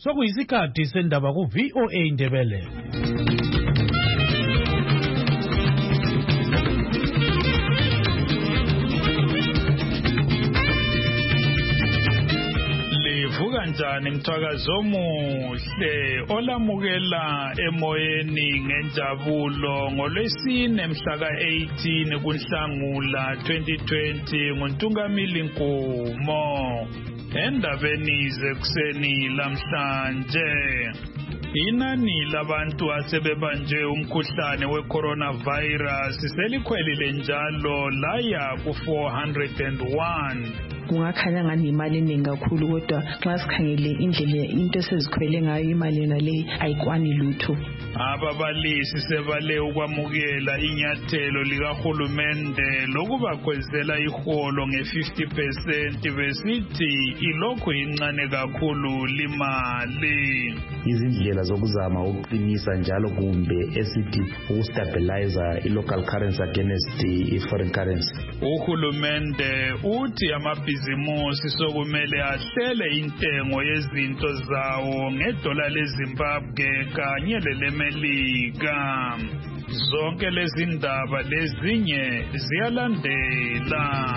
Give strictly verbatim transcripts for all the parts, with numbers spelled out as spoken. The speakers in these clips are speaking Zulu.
Sokuyisikhathi sendaba ku V O A Indebele. Livuka njani mthakazo omuhle olamukela emoyeni ngenjabulo ngolwesine mhla ka eighteen kuNhlangula twenty twenty nguNtungamili Nkumo. Endabeni zekuseni lamhlanje inani labantu asebebanjwe umkhuhlane we-coronavirus selikhwelile njalo laya ku four hundred one. Kungakhanya ngani imali eningi kakhulu kodwa xa sikhangele indlela into esezikhwele ngayo imali nale ayikwani lutho. Ababalisi sebale ukwamukela inyathelo likahulumende lokubakhwezela iholo nge-fifty percent besithi ilokhu incane kakhulu limali. Izindlela zokuzama ukuqinisa njalo kumbe esithi ukustabilize i-local currency against i-foreign currency. Uhulumende uthi amabhizimusi sokumele ahlele intengo yezinto zawo ngedola leZimbabwe kanye lelemelika. Zonke lezi ndaba lezinye ziyalandela.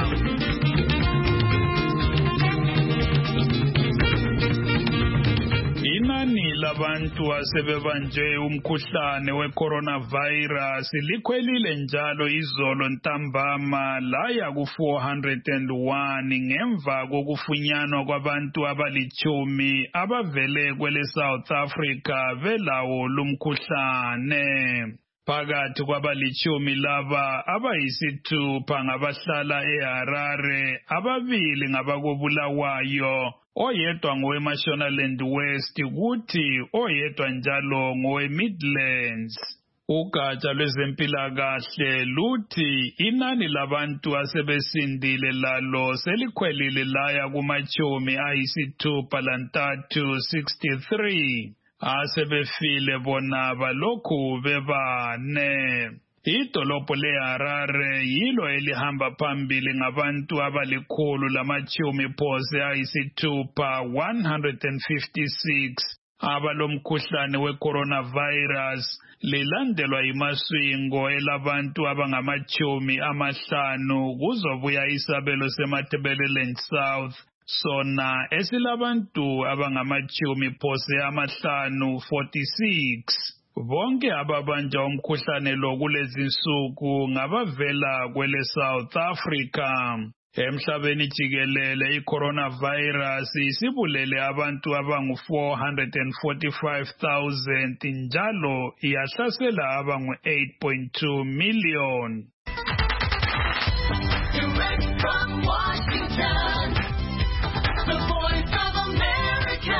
Inani labantu asebebanjwe umkhuhlane we-coronavirus likhwelile njalo izolo ntambama laya ku four hundred one ngemva kokufunyanwa kwabantu abalichumi abavele kwele South Africa belawo lumkhuhlane. Phakathi kwabalichumi laba abayisithupha ngabahlala eHarare, ababili ngabakobulawayo, oyedwa ngoweMashonaland West kuthi oyedwa njalo ngoweMidlands. Ugatsha lwezempilakahle luthi inani labantu asebesindile lalo selikhwelile laya kumachumi ayisithupha lantathu sixty-three. Asebefile bona balokhu bebane. Idolobho leHarare yilo elihamba phambili ngabantu abalikhulu lamachumi phose ayisithupha one hundred fifty-six abalomkhuhlane we-coronavirus, lilandelwa imaswingo elabantu abangamachumi amahlanu kuzobuya isabelo seMatabeleland South sona esilabantu abangamachumi phose amahlanu forty-six. Bonke ababanja umkhuhlane lo kulezinsuku ngabavela kwele South Africa. Emhlabeni jikelele i-coronavirus isibulele abantu abangu four hundred forty-five thousand njalo iyahlasela abangu eight point two million. Direct from Washington, the voice of America.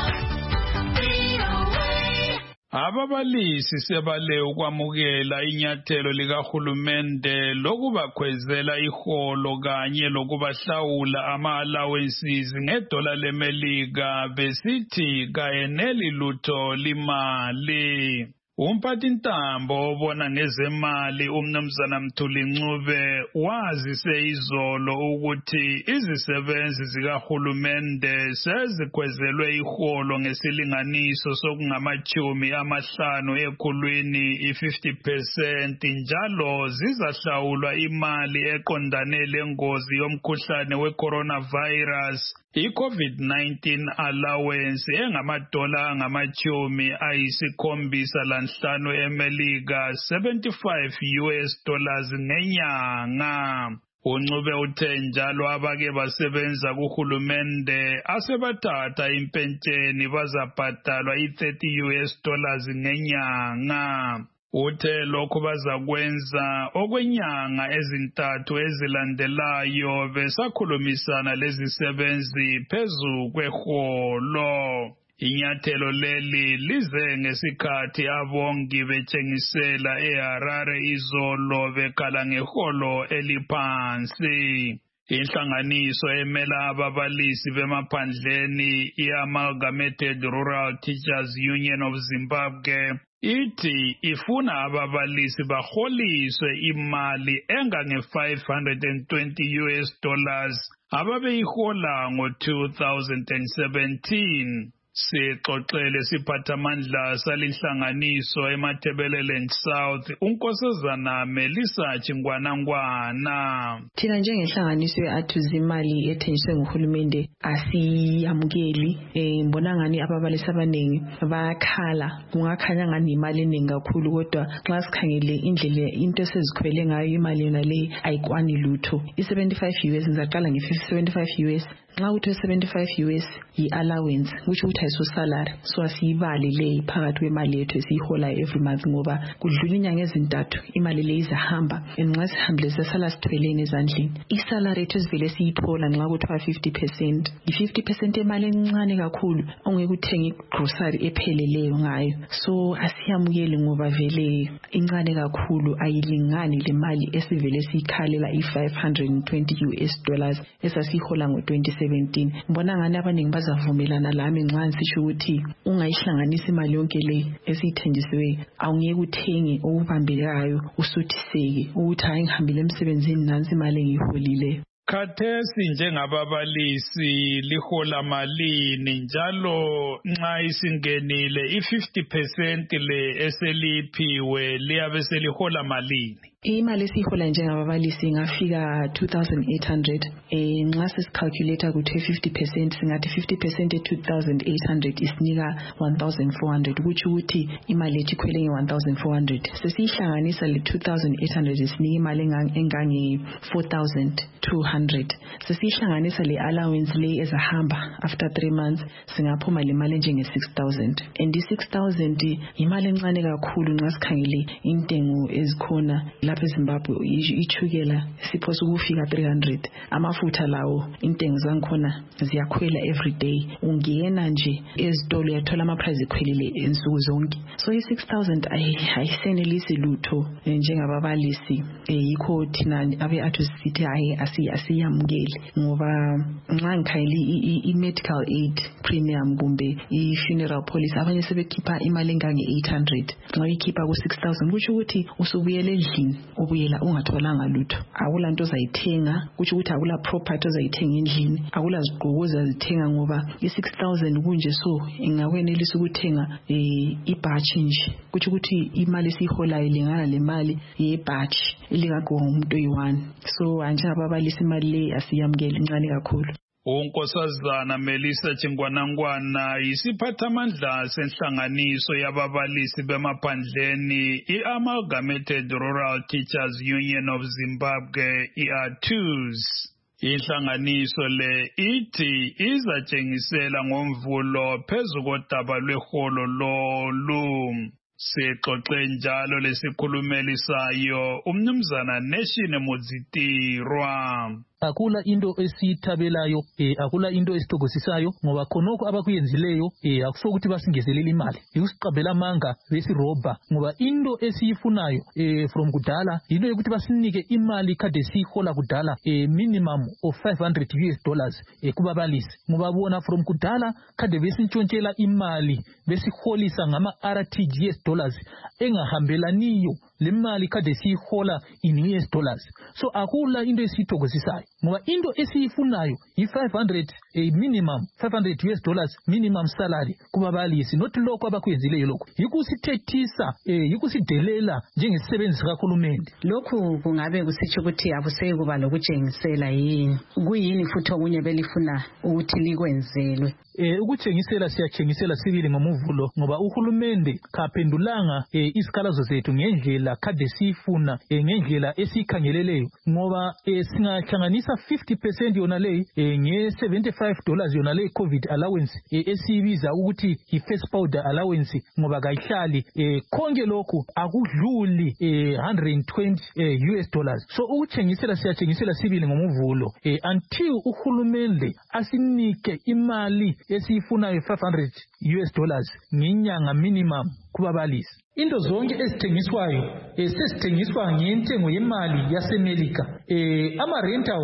Ababalisi sebale ukwamukela inyathelo likahulumende lokubakhwezela iholo kanye lokubahlawula ama-allowances ngedola lemelika besithi kayeneli lutho limali. Umphathintambo obona ngezemali uMnumzana Mthuli Ncube wazise izolo ukuthi izisebenzi zikahulumende sezikhwezelwe iholo ngesilinganiso sokungamachumi amahlanu ekhulwini i-fifty percent njalo zizahlawulwa imali eqondane lengozi yomkhuhlane we-coronavirus i-COVID nineteen allowance engamadola angamachumi ayisikhombisa lanhlanu emelika seventy-five U S dollars ngenyanga. Uncube uthe njalo abake basebenza kuhulumende asebathatha impentsheni bazabhadalwa i-thirty U S dollars ngenyanga. Uthe lokhu bazakwenza okwenyanga ezintathu ezilandelayo besakhulumisana lezisebenzi phezu kweholo. Inyathelo leli lize ngesikhathi abongi betshengisela eHarare izolo bekhala ngeholo eliphansi. Inhlanganiso emela ababalisi bemaphandleni i-Amalgamated Rural Teachers Union of Zimbabwe ithi ifuna ababalisi baholiswe imali engange five hundred twenty U S dollars ababeyihola ngo two thousand seventeen. Sixoxele siphathamandla salinhlanganiso eMatabeleland South unkosazana Melissa Chingwanangwana. Thina njengenhlanganiso ye-Athuzi imali ethenjiswe nguhulumende asiyamukeli. Eh ngibona ngani ababalisi abaningi bayakhala kungakhanya ngani imali eningi kakhulu kodwa xa sikhangele indlela into esizikhwele ngayo imali yona le ayikwani lutho. I-seventy-five U S ngizaqala nge-seventy-five U S. Nxa uthi seventy-five U S yi-allowance kusho ukuthi ayiso salary, so asiyibali le phakathi kwemali yethu esiyihola every month ngoba kudlula inyanga ezintathu imali le izahamba nxa sihambile sesala sithweleni ezandleni. Isalary yethu sivele siyithola nxa kuthiwa fifty percent, i-fifty percent emali encane kakhulu ongeke uthenge grocery epheleleyo ngayo. So asiyamukeli ngoba vele incane kakhulu ayilingani le mali esivele siyikhalela i-five hundred twenty U S dollars esasihola ngo-twenty seventeen. Ngibona ngani abaningi bazavumelana lami nxa ngisho ukuthi ungayihlanganisa imali yonke le esithenjisiwe awungeke uthenge okubambekayo usuthiseke ukuthi hayi ngihambile emsebenzini nansi imali engiholile. Khathesi njengababalisi lihola malini njalo nxa isingenile i-fifty percent le eseliphiwe liyabe selihola malini? Imali esihola njengababalisi ingafika two thousand eight hundred. Eh nxa sesicalculate ukuthi fifty percent singathi fifty percent e two thousand eight hundred isinika one thousand four hundred ukuthi ukuthi imali ethi ikhwele nge one thousand four hundred. Sesihlanganisa le two thousand eight hundred isinika imali engange four thousand two hundred. Sesihlanganisa le allowance le ezahamba after three months singaphuma le mali njenge six thousand. And i six thousand imali encane kakhulu nxa sikhangele intengo ezikhona lapha eZimbabwe. Ichukela siphosa ukufika three hundred. Amafutha lawo intengo zangikhona ziyakhwela every day. Ungiyena nje ezitolo uyathola ama price ekhwelile ensuku zonke. So i six thousand ayisenelisi lutho njengababalisi. Yikho thina abe-Athuzi sithi hayi asiyamukeli ngoba nxa ngikhayeli i-medical aid premium kumbe i-funeral policy abanye sebekhipha imali engange eight hundred. Nxa uyikhipha ku six thousand kusho ukuthi usubuyele endlini ubuyela ungatholanga lutho. Akula nto ozayithenga kusho ukuthi akula property ozayithenga endlini, akula zigqoko ozazithenga ngoba i six thousand kunje so ingakwenelisa ukuthenga ibhatshi nje. Kusho ukuthi imali esiholayo ilingana le mali yebhatshi elikagqoka umuntu oyi-one. So anjengababalisi imali le asiyamukeli incane kakhulu. Unkosazana Melissa Chingwanangwana yisiphathamandla senhlanganiso yababalisi bemaphandleni i-Amalgamated Rural Teachers Union of Zimbabwe, i-Athuzi. Inhlanganiso le ithi izatshengisela ngomvulo phezu kodaba lweholo lolu. Sixoxe njalo lesikhulumeli sayo umnumzana Neshine Mudzitirwa. Akula into esithabelayo eh akula into esithokozisayo ngoba khonoko abakuyenzileyo eh akusokuthi basingezelele imali ikusiqabela amanga besirobha ngoba into esiyifunayo eh from kudala into yokuthi basinike imali kade sihola kudala eh minimum of five hundred U S dollars eh kubabalisi ngoba bona from kudala kade besintshontshela imali besiholisa ngama R T G S dollars engahambelaniyo le mali kade sihola in U S dollars. So akula into esithokozisayo ngoba into esiyifunayo i five hundred a minimum five hundred U S dollars minimum salary kubabalisi not lokho abakuyenzileyo lokho yikusithethisa eh yikusidelela njengesisebenzi sikaHulumende. Lokhu kungabe kusitsho ukuthi akuseke kuba lokutshengisela yini kuyini futhi okunye belifuna ukuthi likwenzelwe? Eh ukutshengisela siyatshengisela sibili ngomuvulo ngoba uHulumende kaphendulanga eh isikhalazo zethu ngendlela kade sifuna eh ngendlela esikhangeleleyo ngoba eh singahlanganisa fifty percent yona le eh nge seventy-five dollars yona le COVID allowance eh esibiza ukuthi i first powder allowance ngoba kayihlali eh konke lokhu akudluli eh one hundred twenty eh U S dollars. So ukutshengisela siyatshengisela sibili ngomuvulo eh until uHulumende asinike imali esiyifunayo five hundred U S dollars ngenyanga minimum kubabalisi. Into zonke ezithengiswayo esesithengiswa ngentengo yemali yaseMelika. Eh ama rentals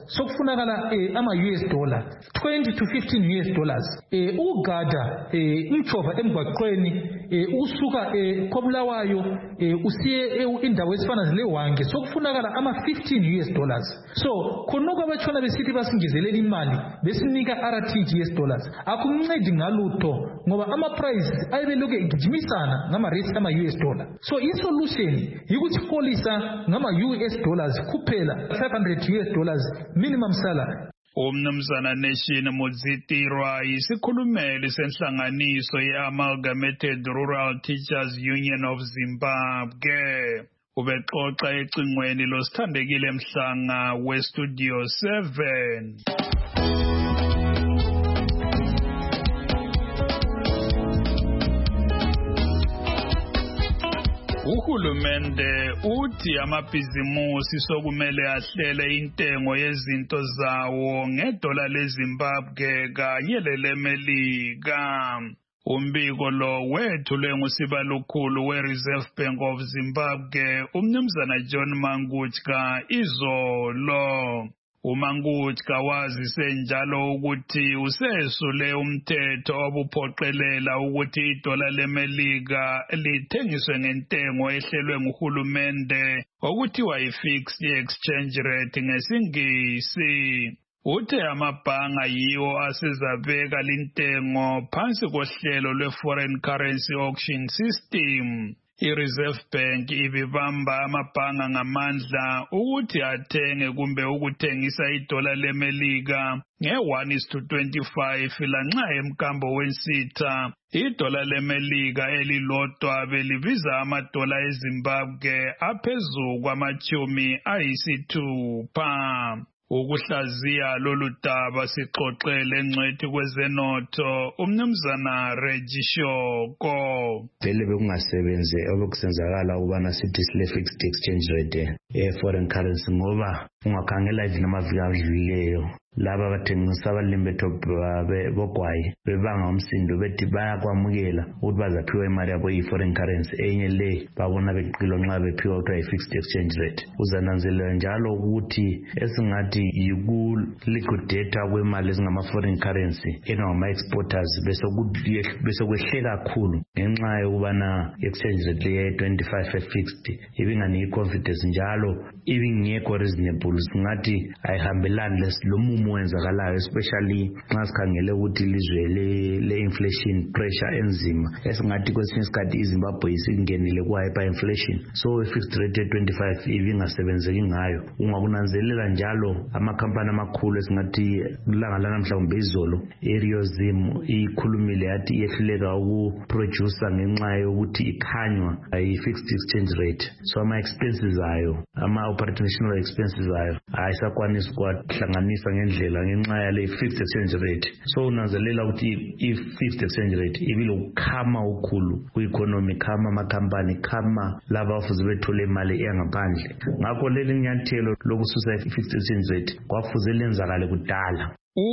sokufunakala eh, ama U S dollar twenty to fifteen U S dollars eh, ugada eh, imchova emgwaqweni eh, usuka eh, kwabulawayo eh, usiye eh, indawo esifana lewange sokufunakala ama fifteen U S dollars. So khonoko abatshona besithi basingezelela imali besinika R T G S dollars akuncedi ngalutho ngoba ama price ayibeloke igijimisana ngama rates ama U S dollar. So i solution yikuthi polisa ngama U S dollars kuphela five hundred U S dollars minimum salary. Umnumzana Nation Mudzitirwa isikhulumeli senhlanganiso ye-Amalgamated Rural Teachers Union of Zimbabwe. Ubexoxa ecingweni losithandekile Mhlanga we-Studio seven. Uhulumende uthi amabhizimusi sokumele ahlele intengo yezinto zawo ngedola leZimbabwe kanye lelemelika. Umbiko lo wethulwe ngusibalukhulu we-Reserve Bank of Zimbabwe umnumzana John Mangutska izolo. uMangutska wazise njalo ukuthi usesule umthetho obuphoqelela ukuthi idola lemelika lithengiswe ngentengo ehlelwe nguhulumende okuthiwa i-fixed exchange rate ngesingisi. Uthe amabhanga yiwo asezabeka lintengo phansi kohlelo lwe-foreign currency auction system. I-Reserve Bank ibibamba amabhanga ngamandla ukuthi athenge kumbe ukuthengisa idola lemelika nge-one is to twenty-five lanxa emkambo wensitha idola lemelika elilodwa belibiza amadola eZimbabwe aphezu kwamachumi ayisithupha. Ukuhlaziya lolu daba sixoxele ngcwethi kwezenotho umnumzana Regishoko. Vele bekungasebenze obekusenzakala ukubana sithi sile fixed exchange rate e foreign currency ngoba ungakhangela izinto amaviki adlulileyo laba abathengisa abalimbeto bogwayi bebanga umsindo bethi bayakwamukela ukuthi bazaphiwa imali yabo i-foreign currency enye le babona beqilo nxa bephiwa ukuthi i-fixed exchange rate. Uzananzelela njalo ukuthi esingathi yiku-liquidate kwemali ezingama-foreign currency engama-exporters bese kwehle kakhulu ngenxa yokubana exchange rate ye-twenty-five e-fixed ibingani confidence njalo ibingekho reasonable singathi ayihambelani lomumo wenzakalayo especially nxa sikhangele ukuthi ilizwe le-inflation pressure enzima esingathi kwesinye isikhathi iZimbabwe isingenile kwa-hyperinflation. So i-fixed rate ye-twenty-five ibingasebenzeki ngayo. Ungakunanzelela njalo amakhampani amakhulu esingathi kulanga lanamhla kumbe izolo i-Riozim ikhulumile yathi iyehluleka ukuproducer ngenxa yokuthi ikhanywa i-fixed exchange rate. So ama-expenses ayo ama-operational expenses ayo ayisakwanisi ukuwahlanganisa ngendlela ngenxa yale fixed exchange rate. So unanzelela ukuthi i-fixed exchange rate ibilokukhama ukhulu ku-economy, khama amakhampani, khama laba abafuze bethole imali eyangaphandle. Ngakho leli nyathelo lokususa i-fixed exchange rate kwafuze lenzakale kudala.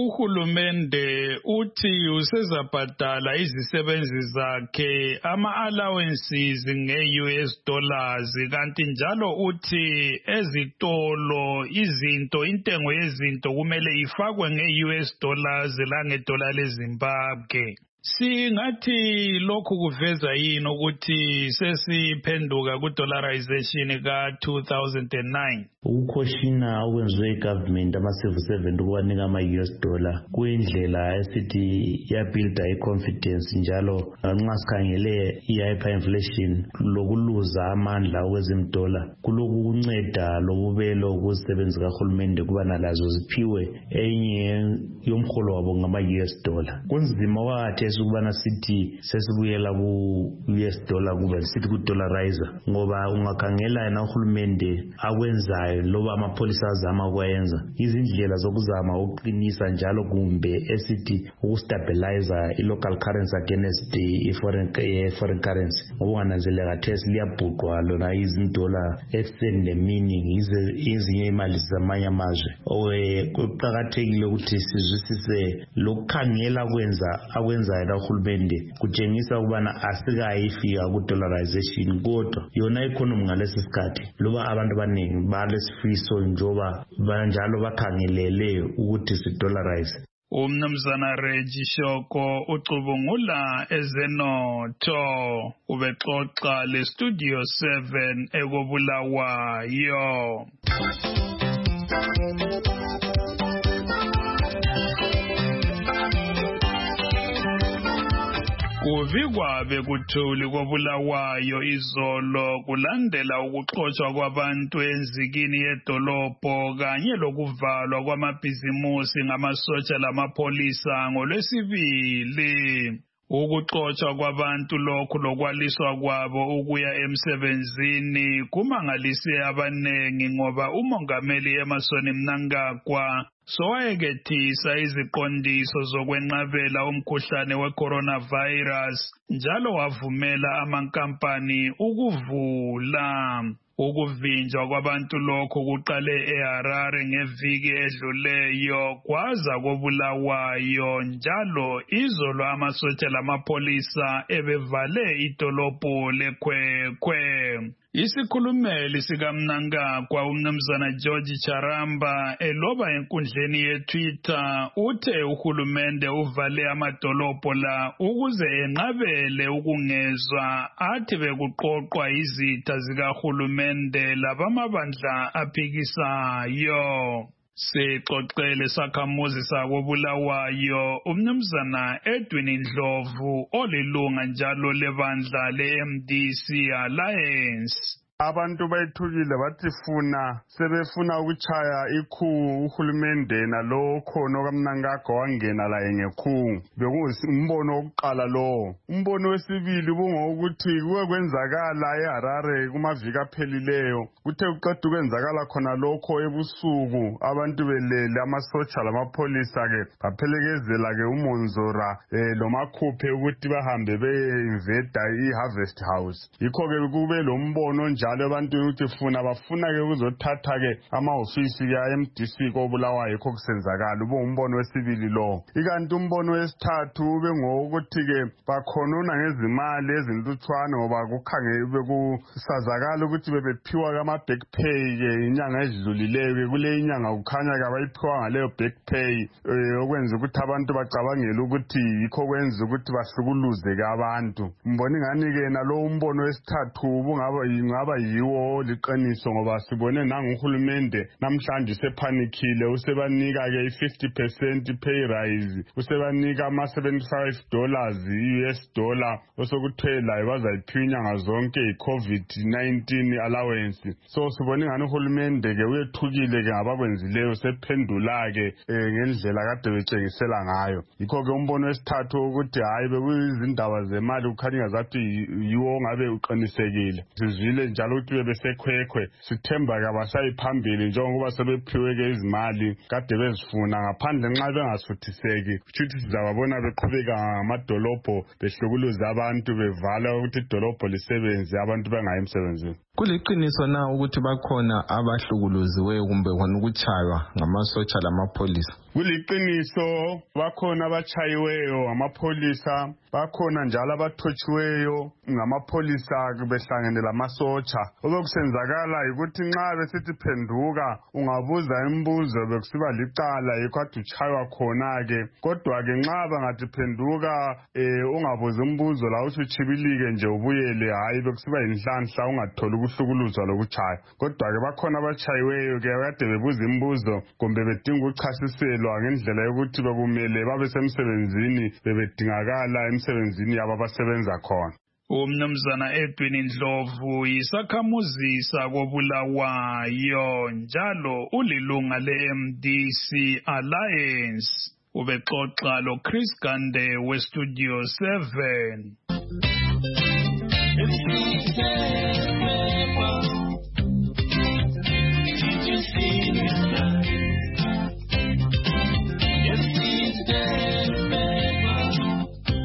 Uhulumende uthi usezabhadala izisebenzi zakhe ama-allowances nge-U S dollars kanti njalo uthi ezitolo izinto intengo yezinto kumele ifakwe nge-U S dollars langedola leZimbabwe. Singathi lokhu kuveza yini ukuthi sesiphenduka ku-dollarization ka-two thousand nine? Ukukhoshina okwenziwe i-government ama-civil servant ukubanika ama-U S dollar kuyindlela esithi yabuilda i-confidence njalo nxa sikhangele i-hyperinflation lokuluza amandla okwezimdola kuloku kunceda lokubelo ukuzisebenzi kahulumende kubana lazo ziphiwe enye yomholo wabo ngama-U S dollar. Kunzima wakhathesi ukubana sithi sesibuyela ku-U S dollar kube sithi ku-dollarizer ngoba ungakhangela yena uhulumende akwenzayo loba amapolisa azama ukwenza izindlela zokuzama ukuqinisa njalo kumbe esithi ukustabilizer i-local currency against i-foreign foreign currency ngoba ungananzelela khathesi liyabhuqwa lona izindola ekuseni nemini ezinye imali zamanye amazwe. Kuqakathekile ukuthi sizwisise lokukhangela kwenza akwenzayo la uhulumende kutshengisa ukubana asikayifika ku-dollarization kodwa yona economy ngalesi sikhathi loba abantu abaningi bale banesifiso njoba banjalo bakhangelele ukuthi sidollarize. Umnumzana Reggie Shoko ucubungula ezenotho ubexoxa le Studio seven ekobulawayo. Kuvikwa bekuthuli kobulawayo izolo kulandela ukuxoshwa kwabantu enzikini yedolobho kanye lokuvalwa kwamabhizimusi ngamasotsha lamapolisa ngolwesibili. Ukuxoshwa kwabantu lokhu lokwaliswa kwabo ukuya emsebenzini kumangalise abanengi ngoba umongameli Emmerson Mnangagwa sowayekethisa iziqondiso zokwenqabela umkhuhlane we-coronavirus njalo wavumela amankampani ukuvula. Ukuvinjwa kwabantu lokho kuqale eHarare ngeviki edluleyo kwaza kobulawayo njalo izolo amasotsha lamapolisa ebevale idolobho leKwekwe. Isikhulumeli sikaMnangagwa umnumzana George Charamba eloba enkundleni yeTwitter uthe uhulumende uvale amadolobho la ukuze enqabele ukungezwa athi bekuqoqwa izitha zikahulumende labamabandla aphikisayo. Sixoxele sakhamuzi sakobulawayo umnumzana Edwin Ndlovu olilunga njalo lebandla le-M D C Alliance. Abantu bayithukile bathi funa sebefuna ukuchaya ikhu uhulumende nalo khona kaMnangagwa wangena la ngekhu bekungumbono wokuqala lo. Umbono wesibili bungokuthi kuwe kwenzakala eHarare kumaviki aphelileyo kuthe uqeda kwenzakala khona lokho ebusuku abantu belele amasotsha lamapolisa ke baphelekezela ke uMonzora eh lomakhuphe ukuthi bahambe beinvade iHarvest House. Yikho ke kube lo mbono njalo abantu ukuthi funa bafuna ke kuzothatha ke amahofisi ya M D C kobulawayo yikho kusenzakala ube umbono wesibili lo. Ikanti umbono wesithathu ube ngokuthi ke bakhonona ngezimali ezintutshwana ngoba kukhangele bekusazakala ukuthi bebephiwa kama back pay ke inyanga edlulileyo kule inyanga kukhanya ke abayiphiwa ngaleyo back pay okwenza ukuthi abantu bacabangela ukuthi yikho kwenza ukuthi bahlukuluze ke abantu. Mbona ngani ke nalo umbono wesithathu ubungaba ingaba yiwo liqiniso ngoba sibone nanguhulumende namhlanje sephanikile usebanika ke i-fifty percent pay rise usebanika ama seventy-five dollars U S dollar osokuthela bazayiphiwa inyanga zonke i-COVID nineteen allowance. So sibone ngani uhulumende ke uyethukile ke ngabakwenzileyo sephendula ke ngendlela kade betshengisela ngayo. Yikho ke umbono wesithathu ukuthi hayi bekuyizindaba zemali ukhanya zathi yiwo ngabe uqinisekile. Sizwile njalo ukuthi bebesekhwekhwe sithemba ke abasayiphambili njengoba sebephiwe ke izimali kade bezifuna ngaphandle nxa bengasuthiseki futhi sizababona beqhubeka ngamadolobho behlukuluza abantu bevala ukuthi idolobho lisebenze abantu bengayi emsebenzini. Kuliqiniso na ukuthi bakhona abahlukuluziweyo kumbe khona ukuchaywa ngamasotsha lamapolisa? Kuliqiniso bakhona abachayiweyo ngamapolisa bakhona njalo abathotshiweyo ngamapolisa behlangene lamasotsha. Obekusenzakala ukuthi nxa besithi phenduka ungabuza imibuzo bekusiba licala yikho athi uchaywa khona ke kodwa ke nxa bangathi phenduka eh ungabuza imibuzo la usuchibilike nje ubuyele hayi bekusiba inhlanhla ungatholi ukuhlukuluzwa lokuchaya. Kodwa ke bakhona abachayiweyo ke kade bebuza imibuzo kumbe bedinga ukuchasiselwa ngendlela yokuthi bekumele babe semsebenzini bebedingakala emsebenzini yabo abasebenza khona. Umnumzana Edwin Ndlovu yisakhamuzi sakobulawayo njalo ulilunga le-M D C Alliance. Ubexoxa lo Chris Gande we Studio seven.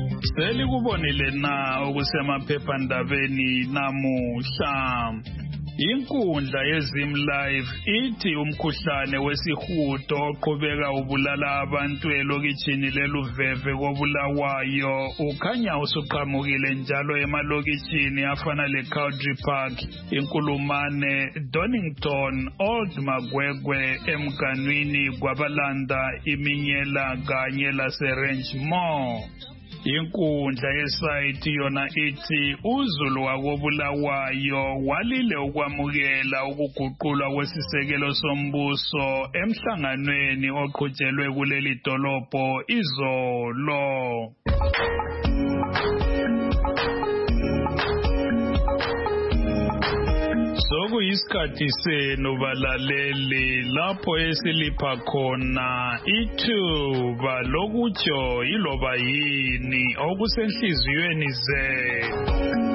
Selikubonile na okusemaphephandabeni namuhla. Inkundla yeZim Live ithi umkhuhlane wesihudo oqhubeka ubulala abantu elokitshini leluveve koBulawayo ukhanya usuqhamukile njalo emalokitshini afana leCountry Park, Inkulumane, Donington, Old Magwegwe, Emganwini, Gwabalanda, Iminyela kanye laseRange Mall. Inkundla yesayithi yona ithi uZulu wakoBulawayo walile ukwamukela ukuguqulwa kwesisekelo sombuso emhlanganweni oqhutshelwe kuleli dolobho izolo. Sokuyisikhathi senu balaleli lapho esilipha khona ithuba lokutsho iloba yini okusenhliziyweni zenu.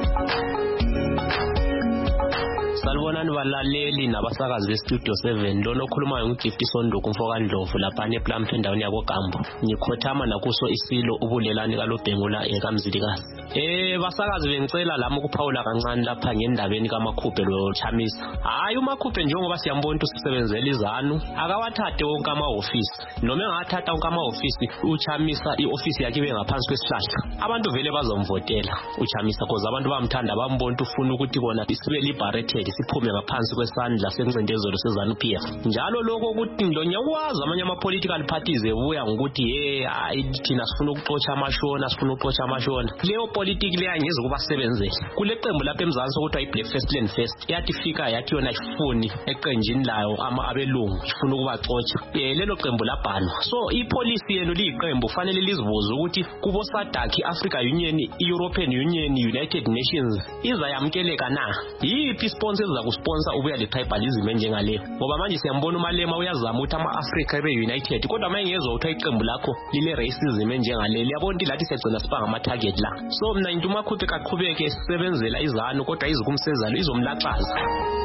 Salibonani balaleli nabasakazi beStudio seven lona okhulumayo nguGifty Sonduku Mfokandlovu lapha ePlum endaweni yakoGambo. Ngikhothama nakuso isilo ubulelani kaLobhengula ekamzilikazi. Eh basakazi bengicela lami ukuphawula kancane lapha ngendabeni kaMakhuphe lo Chamisa. Hayi uMakhuphe njengoba siyambona usisebenzela izanu akawathathe wonke ama-office. Noma engathatha wonke ama-office uChamisa ioffice yakhe ibe ngaphansi kwesihlahla. Abantu vele bazomvotela uChamisa because abantu bamthanda bambona ufuna ukuthi kona isibe liberated siphume ngaphansi kwesandla sencindezelo seZANU P F. Njalo lokho ukuthi ngilonyakwazi amanye ama-political parties ebuya ngokuthi hey thina sifuna ukuxotsha amashona sifuna ukuxotsha amashona. Leyo politiki leya ngeze kubasebenzela. Kule qembu lapha eMzansi okuthiwa iBlack First Land First yathi fika yathi yona ifuni eqenjini layo ama abelungu ifuna ukubaxotsha. Eh lelo qembu labhanwa. So ipolicy yenu liyiqembu fanele lizibuze ukuthi kubo SADC, Africa Union, European Union, United Nations izayamkeleka na? Yiphi sponsor eza kusponsor ubuya le tribalism njengaleyo? Ngoba manje siyambona uMalema uyazama ukuthi ama-Africa ebe united kodwa manje ngezwe uthi iqembu lakho lile racism njengaleli yabona ukuthi lathi siyagcina sibanga ama-target la. So mina into uMakhuphe kaqhubeke esebenzela izanu kodwa izikumsezalo izomlaxaza.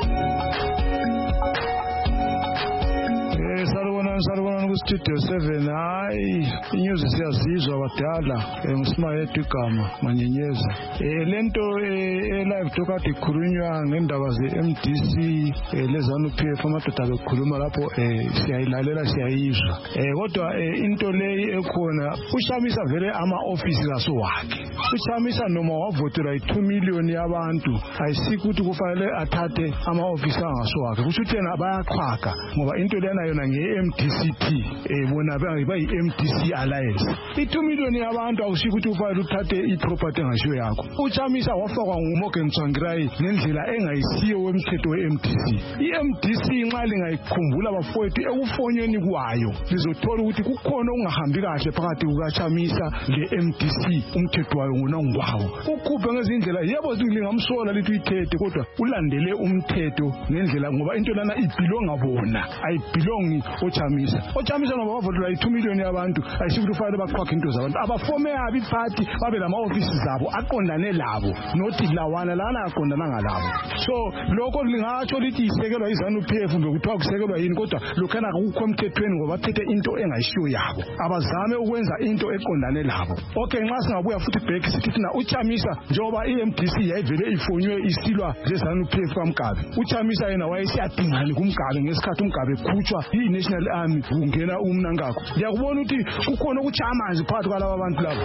Salibonani salibonani kuStudio seven. Hayi inews siyazizwa abadala ngisimayethu igama manyenyeza. Eh lento elive talk ade khulunywa ngendaba ze-M D C leZANU P F amadoda bekhuluma lapho siyayilalela siyayizwa. Eh kodwa into leyi ekhona uChamisa vele ama-office kaso wakhe. uChamisa noma wavotela i-two million yabantu ayisikuthi kufanele athathe ama-office angaso wakhe. Kusho ukuthi yena bayaqhwaga ngoba into lena yona nge-M D C P eh bona bayi-M D C Alliance. i-two million yabantu akusho ukuthi ufanele uthathe i-property engashiyo yakho. uChamisa wafakwa nguMorgan Tsvangirai ngendlela engayisiyo wemthetho we-M D C. i-M D C nxa lingayikhumbula bafowethu ekufonyweni kwayo lizothola ukuthi kukhona okungahambi kahle phakathi kukaChamisa le-M D C umthetho wayo ngonongwawo. ukhuphe ngezindlela yebo lingamsola lithi uyithethe kodwa ulandele umthetho ngendlela ngoba into lana ibhilonga bona ayibhilongi oChamisa. oChamisa ngoba bavotela i-two million yabantu ayisikuthi ufanele baqhwakhe into zabantu abafome yabi iphathi babe lama-ofisi zabo aqondane labo nothi lawana lana aqondana ngalabo. So lokho lingatsho lithi isekelwa iZANU P F kumbe kuthiwa kusekelwa yini kodwa lokhana akukho emthethweni ngoba bathethe into engayishiyo yabo abazame ukwenza into eqondane labo. Okay nxa singabuya futhi back sithi thina uChamisa njengoba i-M D C yayivele ifonywe isilwa leZANU P F kaMgabe. uChamisa yena wayesiyadingani kuMgabe ngesikhathi uMgabe ekhutshwa yi-National Army kungena umnankakho. Ngiyakubona ukuthi kukhona ukuchaya amanzi phakathi kwalabo abantu labo.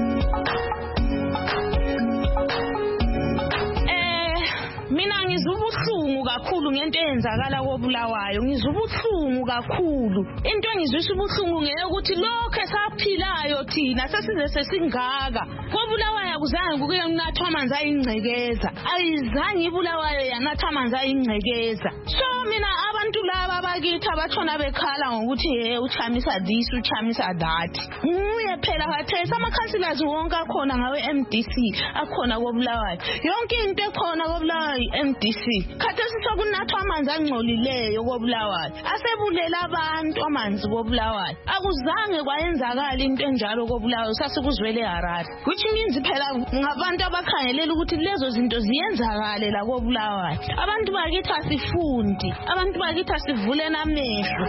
Mina ngizubuhlungu kakhulu ngento eyenzakala koBulawayo. Ngizubuhlungu kakhulu. Into engizwisa ubuhlungu ngeyokuthi lokho esaphilayo thina sesize sesingaka. koBulawayo akuzange kuke kunathwa amanzi ayingcekeza. Ayizange iBulawayo yanatha amanzi ayingcekeza. So mina abantu laba bakithi abathona bekhala ngokuthi hey uChamisa this uChamisa that. Nguye phela kathesa ama-councillors wonke akhona ngawe M D C akhona koBulawayo. Yonke into ekhona koBulawayo M D C. Khathesi sokunathwa amanzi angcolileyo koBulawayo. Asebulela abantu amanzi koBulawayo. Akuzange kwayenzakala into enjalo koBulawayo sasikuzwele eHarare. Which means phela ngabantu abakhangelela ukuthi lezo zinto ziyenzakale la koBulawayo. Abantu bakithi asifundi. Abantu bakithi asivule namehlo.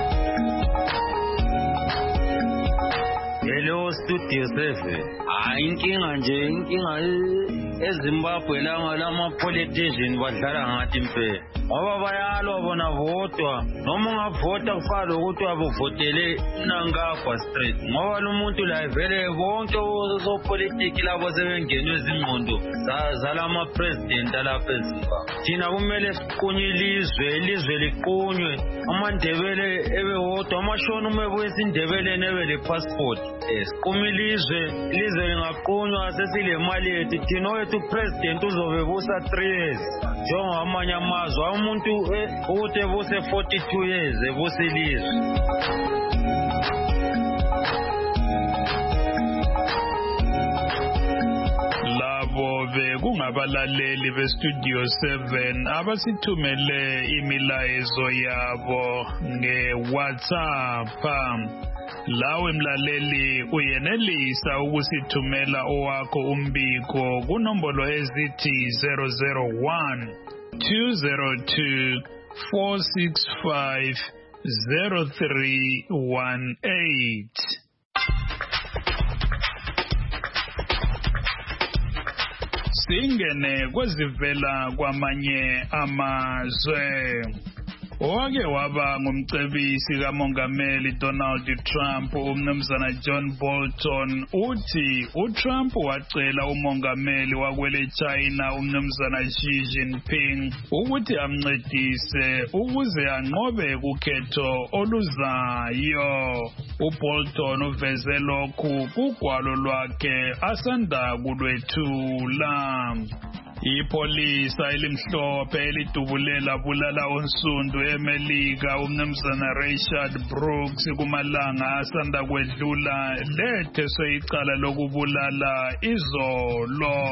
Hello Studio seven. Hayi inkinga nje inkinga eZimbabwe la ngala ma politician badlala ngathi impela. ngoba bayalwa bona vodwa noma ungavota kufana lokuthi wabuvotele Mnangagwa Street ngoba lo muntu la vele bonke osopolitiki labo sebengenwe izingqondo zalama president alapha eZimbabwe. Thina kumele siqunye ilizwe ilizwe liqunywe amandebele ebe wodwa amashona umebuye isindebeleni ebe le passport siquma ilizwe ilizwe lingaqunywa sesile mali yethu thina wethu president uzobe busa three years njengoba amanye amazwe umuntu ukuthi ebuse forty-two years ebuse ilizwe. Bekungabalaleli beStudio seven abasithumele imilayezo yabo ngeWhatsApp. Lawe mlaleli uyenelisa ukusithumela owakho umbiko kunombolo ezithi zero zero one two zero two four six five zero three one eight. Singene kwezivela kwamanye amazwe. Owake waba ngumcebisi kamongameli Donald Trump umnumzana John Bolton uthi uTrump wacela umongameli wakwele China umnumzana Xi Jinping ukuthi amncedise ukuze anqobe ukhetho oluzayo. uBolton uveze lokhu kugwalo lwakhe asanda kulwethula. Ipolisa elimhlophe elidubulela bulala onsundu eMelika umnumzana Rayshard Brooks kumalanga asanda kwedlula letheswe icala lokubulala izolo.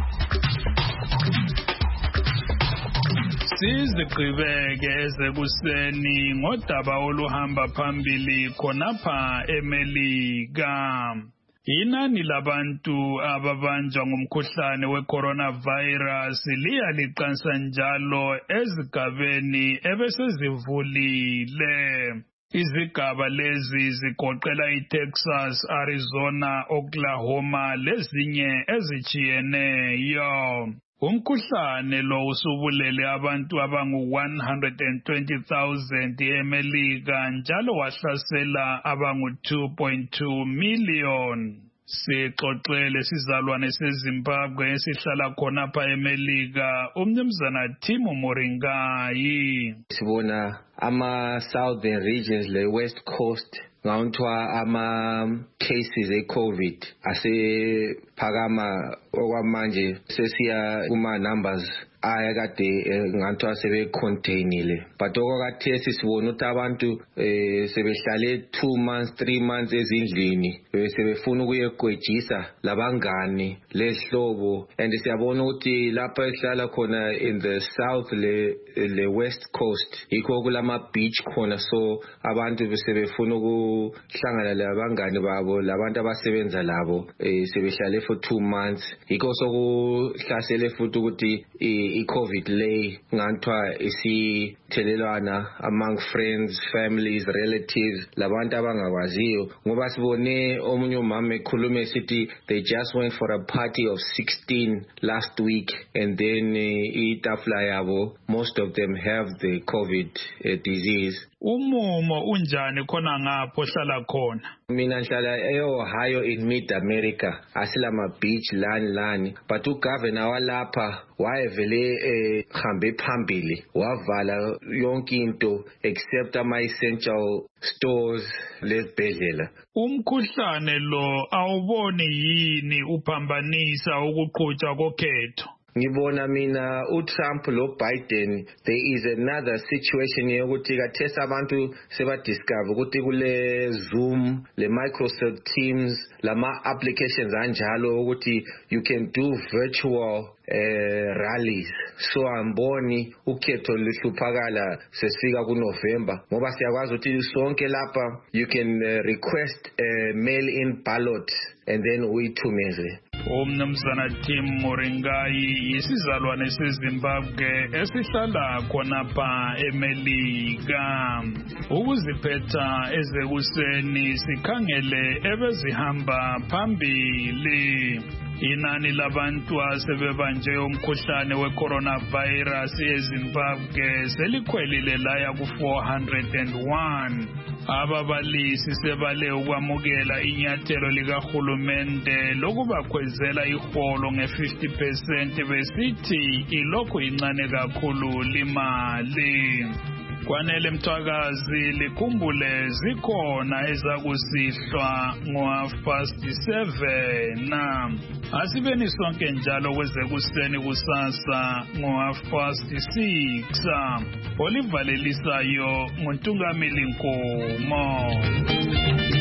Sizigqibeke ezekuseni ngodaba oluhamba phambili khonapha eMelika. Inani labantu ababanjwa ngumkhuhlane we-coronavirus liya liqansa njalo ezigabeni ebesezivulile. Izigaba lezi zigoqela iTexas, Arizona, Oklahoma lezinye ezijiyeneyo. Umkhuhlane lo usubulele abantu abangu one hundred twenty thousand eMelika njalo wahlasela abangu two point two million. Sixoxele sizalwane seZimbabwe esihlala khonapha eMelika umnumzana Timo Moringai. Sibona ama southern regions le West Coast ngawuthwa ama cases e-COVID asephakama okwamanje sesiya kuma numbers aya kade ngathiwa sebe-containile but okwakathesi sibona ukuthi abantu sebehlale two months three months ezindlini sebefuna ukuyegwejisa labangani lehlobo and siyabona ukuthi lapha ehlala khona in the south le le west coast yikho kulama beach khona so abantu sebefuna ukuhlangana labangani babo labantu abasebenza labo sebehlale for two months yikho sokuhlasele futhi ukuthi i-COVID lay ngathiwa isithelelwana among friends, families, relatives labantu abangakwaziyo ngoba sibone omunye umama ekhuluma esithi they just went for a party of sixteen last week and then itafla yabo most of them have the COVID uh, disease. Umumo unjani khona ngapho hlala khona? Mina nhlala e-Ohio in mid America asilama beach lani lani but ugovernor walapha wayevele ehambe phambili wavala yonke into except ama essential stores lezibhedlela. Umkhuhlane lo awuboni yini uphambanisa ukuqhutshwa kokhetho? Ngibona mina uTrump lo Biden there is another situation yokuthi kathesa abantu sebadiscover ukuthi kule Zoom le Microsoft Teams lama applications anjalo ukuthi you can do virtual Uh, rallies so amboni ukhetho lihluphakala sesifika kuNovember ngoba siyakwazi ukuthi sonke lapha you can uh, request a mail in ballot and then uyithumeze. Umnumzana Tim Moringai isizalwane seZimbabwe esihlala khonapha eMelika. Ukuziphetha ezekuseni sikhangele ebezihamba phambili. Inani labantu asebebanjwe umkhuhlane we-coronavirus eZimbabwe selikhwelile laya ku-four hundred one. Ababalisi sebale ukwamukela inyathelo likahulumende lokubakhwezela iholo nge-fifty percent besithi ilokhu incane kakhulu limali. Kwanele Mthwakazi likhumbule zikhona ezakusihlwa ngo-half past seven. Asibeni sonke njalo kwezekuseni kusasa ngo-half past six. Olivalelisayo nguNtungameli Nkomo.